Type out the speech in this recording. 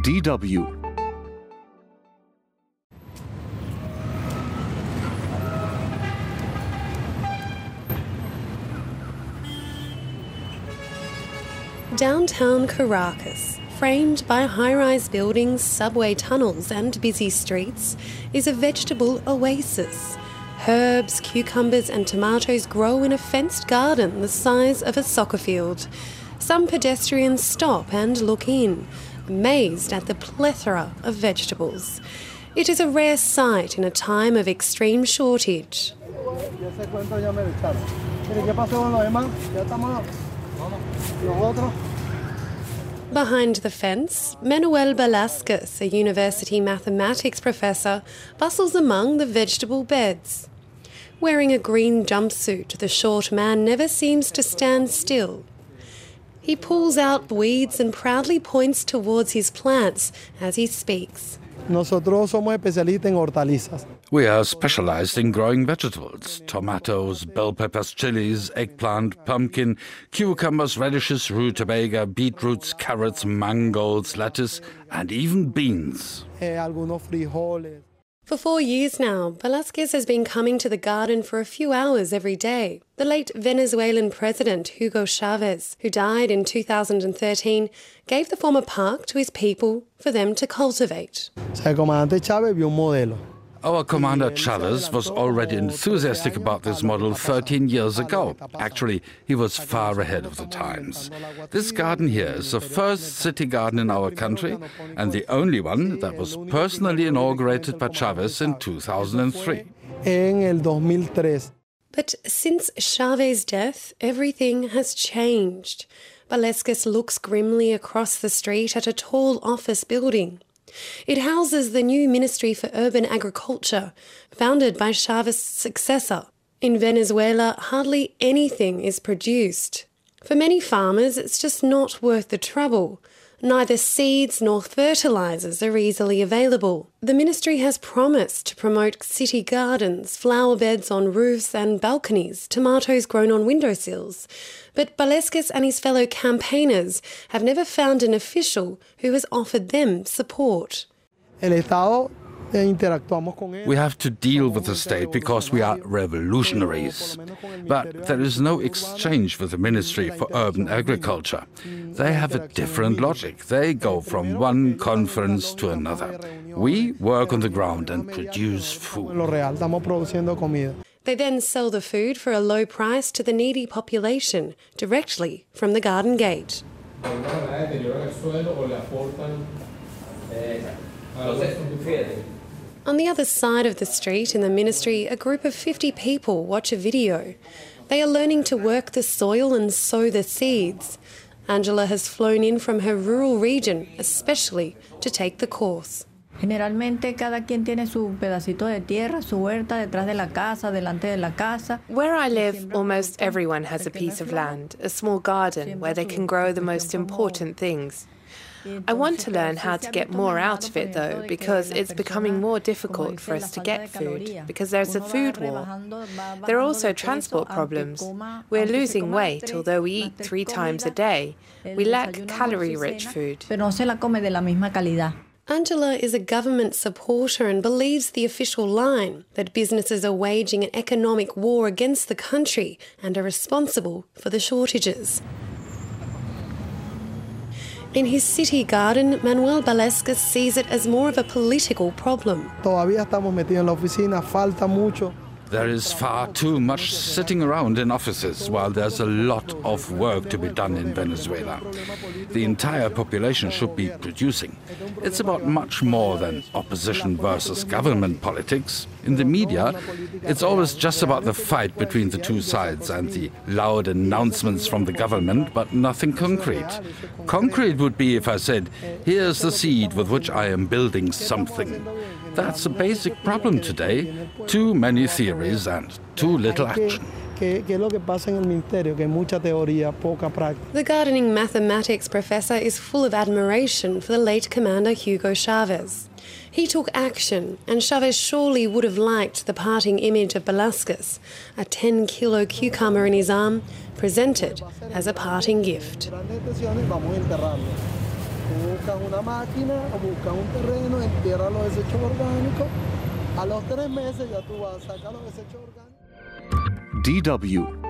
DW. Downtown Caracas, framed by high-rise buildings, subway tunnels and busy streets, is a vegetable oasis. Herbs, cucumbers and tomatoes grow in a fenced garden the size of a soccer field. Some pedestrians stop and look in, amazed at the plethora of vegetables. It is a rare sight in a time of extreme shortage. Behind the fence, Manuel Velasquez, a university mathematics professor, bustles among the vegetable beds. Wearing a green jumpsuit, the short man never seems to stand still. He pulls out weeds and proudly points towards his plants as he speaks. Nosotros somos especialistas en hortalizas. We are specialized in growing vegetables: tomatoes, bell peppers, chilies, eggplant, pumpkin, cucumbers, radishes, rutabaga, beetroots, carrots, mangolds, lettuce, and even beans. Algunos frijoles. For 4 years now, Velasquez has been coming to the garden for a few hours every day. The late Venezuelan president Hugo Chavez, who died in 2013, gave the former park to his people for them to cultivate. El comandante Chávez vio un modelo. Our commander Chavez was already enthusiastic about this model 13 years ago. Actually, he was far ahead of the times. This garden here is the first city garden in our country and the only one that was personally inaugurated by Chavez in 2003. En el 2003. But since Chavez's death, everything has changed. Velasquez looks grimly across the street at a tall office building. It houses the new Ministry for Urban Agriculture, founded by Chavez's successor. In Venezuela, hardly anything is produced. For many farmers, it's just not worth the trouble. Neither seeds nor fertilizers are easily available. The ministry has promised to promote city gardens, flower beds on roofs and balconies, tomatoes grown on windowsills. But Velasquez and his fellow campaigners have never found an official who has offered them support. El Estado interactuamos con él. We have to deal with the state because we are revolutionaries. But there is no exchange with the Ministry for Urban Agriculture. They have a different logic. They go from one conference to another. We work on the ground and produce food. Lo real, estamos produciendo comida. They then sell the food for a low price to the needy population, directly from the garden gate. On the other side of the street in the ministry, a group of 50 people watch a video. They are learning to work the soil and sow the seeds. Angela has flown in from her rural region, especially to take the course. Generalmente cada quien tiene su pedacito de tierra, su huerta detrás de la casa, delante de la casa. Where I live, almost everyone has a piece of land, a small garden where they can grow the most important things. I want to learn how to get more out of it, though, because it's becoming more difficult for us to get food, because there's a food war. There are also transport problems. We're losing weight, although we eat 3 times a day. We lack calorie-rich food. Pero no se la come de la misma calidad. Angela is a government supporter and believes the official line that businesses are waging an economic war against the country and are responsible for the shortages. In his city garden, Manuel Velasquez sees it as more of a political problem. Todavía estamos metidos en la oficina, falta mucho. There is far too much sitting around in offices while there's a lot of work to be done in Venezuela. The entire population should be producing. It's about much more than opposition versus government politics. In the media, it's always just about the fight between the two sides and the loud announcements from the government, but nothing concrete. Concrete would be if I said, here's the seed with which I am building something. That's a basic problem today. Too many theories and too little action. The gardening mathematics professor is full of admiration for the late commander Hugo Chavez. He took action, and Chavez surely would have liked the parting image of Velasquez, a 10-kilo cucumber in his arm, presented as a parting gift. Tú buscas una máquina o buscas un terreno, entierras los desechos orgánicos. A los 3 meses ya tú vas a sacar los desechos orgánicos. DW